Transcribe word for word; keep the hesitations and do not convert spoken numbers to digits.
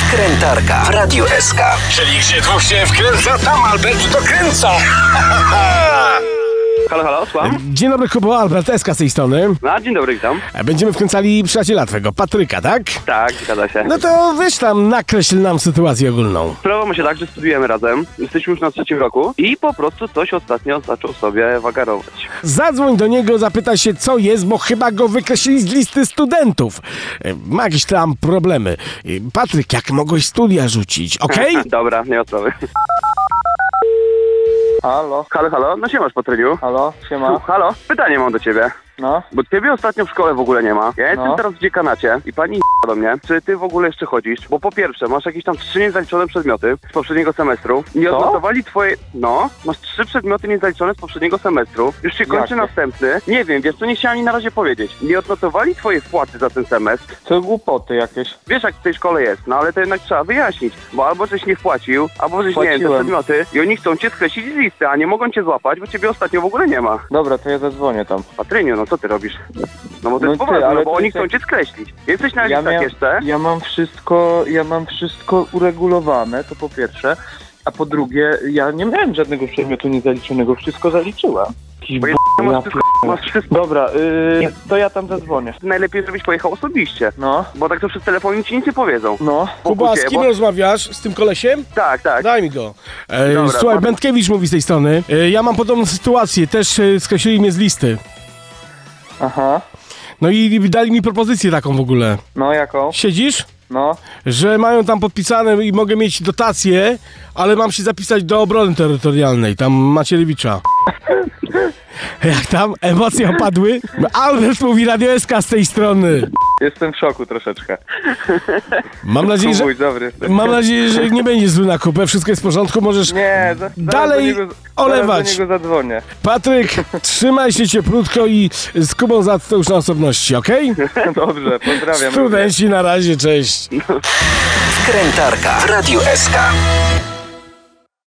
Wkrętarka w Radiu S K. Czyli gdzie dwóch się wkręca, tam Albert dokręca. Halo, halo, słucham? Dzień dobry, Kubo, Albert S K z tej strony. No, dzień dobry, witam. Będziemy wkręcali przyjaciela twego, Patryka, tak? Tak, zgadza się. No to weź tam, nakreśl nam sytuację ogólną. Sprawa ma się tak, że studiujemy razem, jesteśmy już na trzecim roku i po prostu coś ostatnio zaczął sobie wagarować. Zadzwoń do niego, zapytaj się, co jest, bo chyba go wykreślili z listy studentów. E, Ma jakieś tam problemy. E, Patryk, jak mogłeś studia rzucić, okej? Dobra, nie ma sprawy. Halo, Halo, halo, no siemasz, Patryniu. halo, siema. Halo, pytanie mam do ciebie. No, Bo ciebie ostatnio w szkole w ogóle nie ma. Ja jestem No. teraz w dziekanacie i pani do mnie, czy ty w ogóle jeszcze chodzisz? Bo po pierwsze, masz jakieś tam trzy niezaliczone przedmioty z poprzedniego semestru. Nie Co? odnotowali twoje... No, masz trzy przedmioty niezaliczone z poprzedniego semestru. Już się kończy Jakie? następny. Nie wiem, wiesz co, nie chciałem mi na razie powiedzieć. Nie odnotowali twojej wpłaty za ten semestr. to głupoty jakieś. Wiesz jak w tej szkole jest, no ale to jednak trzeba wyjaśnić. Bo albo żeś nie wpłacił, albo żeś nie wiem, te Wpłaciłem. przedmioty i oni chcą cię skreślić z listy, a nie mogą cię złapać, bo ciebie ostatnio w ogóle nie ma. Dobra, to ja zadzwonię tam. Patryniu, no co ty robisz? No bo to No jest ty, poważne, ale no bo to oni jest chcą jak- cię skreślić. Jesteś na Ja, listach miał, jeszcze? ja mam wszystko, ja mam wszystko uregulowane, to po pierwsze. A po drugie, ja nie miałem żadnego przedmiotu niezaliczonego, wszystko zaliczyłem. Jakiś Bo b... jest, masz, ja wszystko, masz wszystko. Dobra, yy, to ja tam zadzwonię. Najlepiej, żebyś pojechał osobiście. No, Bo tak to przez telefon ci nic nie powiedzą. no. Kuba, z Pokój, kim bo- rozmawiasz? Z tym kolesiem? Tak, tak. Daj mi go. E, Dobra, słuchaj, pan- Będkiewicz mówi z tej strony. E, ja mam podobną sytuację, też e, skreślili mnie z listy. Aha, No i dali mi propozycję taką w ogóle. no jaką? Siedzisz? No, Że mają tam podpisane i mogę mieć dotację, ale mam się zapisać do obrony terytorialnej, tam Macierewicza. Jak tam? Emocje opadły? Albert mówi Radio S K z tej strony. jestem w szoku troszeczkę. Mam nadzieję, że, Kubuś, dobry jesteś. mam nadzieję, że nie będzie zły na kupę, wszystko jest w porządku, możesz... Nie, za, Dalej zaraz do niego, olewać. Zaraz do niego zadzwonię. Patryk, trzymaj się cieplutko i z Kubą za to już na osobności, okej? Dobrze, pozdrawiam. Studenci na razie, cześć. Wkrętarka w Radiu S K.